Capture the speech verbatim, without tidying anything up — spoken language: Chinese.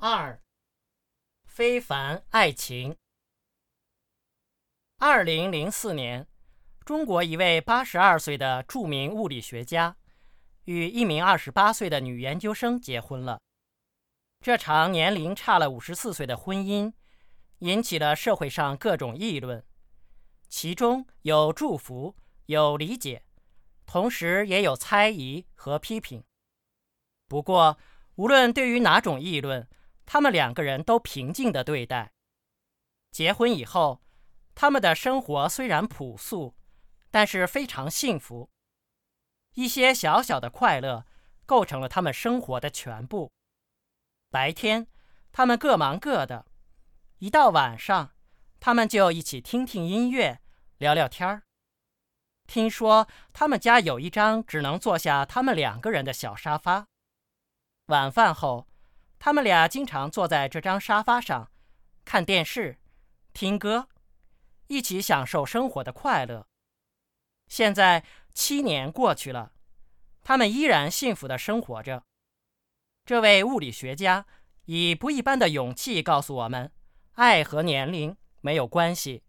二，非凡爱情。二零零四年，中国一位八十二岁的著名物理学家与一名二十八岁的女研究生结婚了。这场年龄差了五十四岁的婚姻引起了社会上各种议论，其中有祝福，有理解，同时也有猜疑和批评。不过，无论对于哪种议论，他们两个人都平静地对待。结婚以后，他们的生活虽然朴素，但是非常幸福。一些小小的快乐构成了他们生活的全部。白天，他们各忙各的，一到晚上，他们就一起听听音乐，聊聊天儿。听说他们家有一张只能坐下他们两个人的小沙发。晚饭后，他们俩经常坐在这张沙发上，看电视，听歌，一起享受生活的快乐。现在七年过去了，他们依然幸福地生活着。这位物理学家以不一般的勇气告诉我们，爱和年龄没有关系。